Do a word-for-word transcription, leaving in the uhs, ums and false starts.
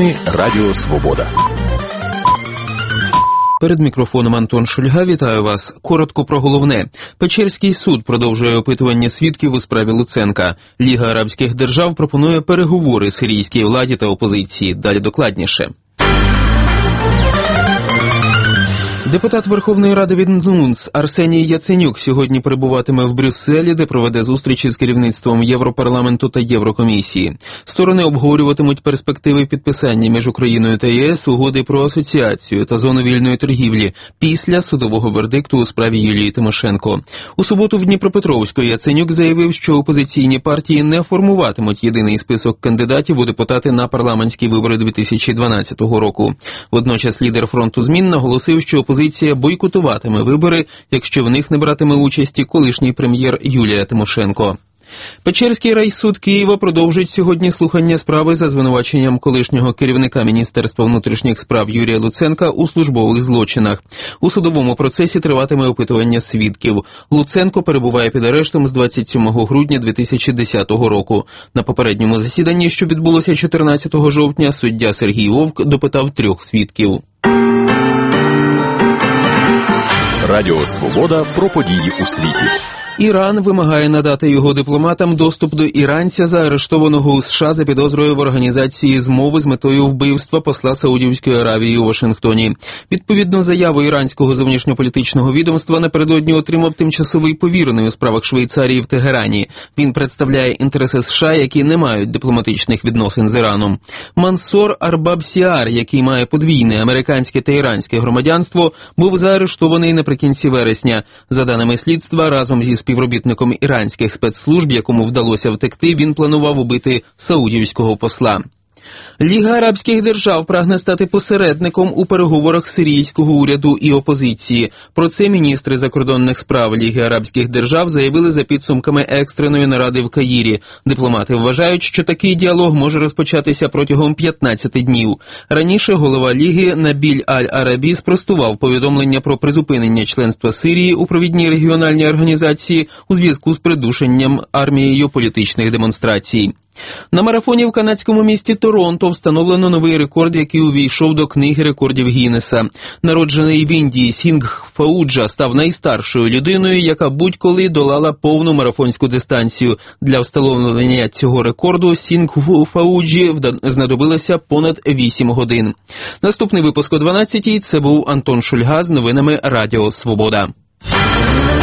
Новини Радіо Свобода. Перед мікрофоном Антон Шульга. Вітаю вас. Коротко про головне. Печерський суд продовжує опитування свідків у справі Луценка. Ліга арабських держав пропонує переговори сирійській владі та опозиції. Далі докладніше. Депутат Верховної Ради від НУНС Арсеній Яценюк сьогодні перебуватиме в Брюсселі, де проведе зустрічі з керівництвом Європарламенту та Єврокомісії. Сторони обговорюватимуть перспективи підписання між Україною та ЄС угоди про асоціацію та зону вільної торгівлі після судового вердикту у справі Юлії Тимошенко. У суботу в Дніпропетровську Яценюк заявив, що опозиційні партії не формуватимуть єдиний список кандидатів у депутати на парламентські вибори дві тисячі дванадцятого року. Водночас лідер фронту змін наголосив, що опозиція Опозиція бойкотуватиме вибори, якщо в них не братиме участі колишній прем'єр Юлія Тимошенко. Печерський райсуд Києва продовжить сьогодні слухання справи за звинуваченням колишнього керівника Міністерства внутрішніх справ Юрія Луценка у службових злочинах. У судовому процесі триватиме опитування свідків. Луценко перебуває під арештом з двадцять сьомого грудня дві тисячі десятого року. На попередньому засіданні, що відбулося чотирнадцятого жовтня, суддя Сергій Вовк допитав трьох свідків. Радіо Свобода про події у світі. Іран вимагає надати його дипломатам доступ до іранця, заарештованого у США за підозрою в організації змови з метою вбивства посла Саудівської Аравії у Вашингтоні. Відповідну заяву іранського зовнішньополітичного відомства напередодні отримав тимчасовий повірений у справах Швейцарії в Тегерані. Він представляє інтереси США, які не мають дипломатичних відносин з Іраном. Мансор Арбабсіар, який має подвійне американське та іранське громадянство, був заарештований наприкінці вересня. За даними слідства, разом зі співробітником іранських спецслужб, якому вдалося втекти, він планував убити саудівського посла. Ліга арабських держав прагне стати посередником у переговорах сирійського уряду і опозиції. Про це міністри закордонних справ Ліги арабських держав заявили за підсумками екстреної наради в Каїрі. Дипломати вважають, що такий діалог може розпочатися протягом п'ятнадцяти днів. Раніше голова Ліги Набіль Аль-Арабі спростував повідомлення про призупинення членства Сирії у провідній регіональній організації у зв'язку з придушенням армією політичних демонстрацій. На марафоні в канадському місті Торонто встановлено новий рекорд, який увійшов до книги рекордів Гіннеса. Народжений в Індії Сінгх Фауджа став найстаршою людиною, яка будь-коли долала повну марафонську дистанцію. Для встановлення цього рекорду Сінгху Фауджі знадобилося понад вісім годин. Наступний випуск о дванадцятій. Це був Антон Шульга з новинами Радіо Свобода.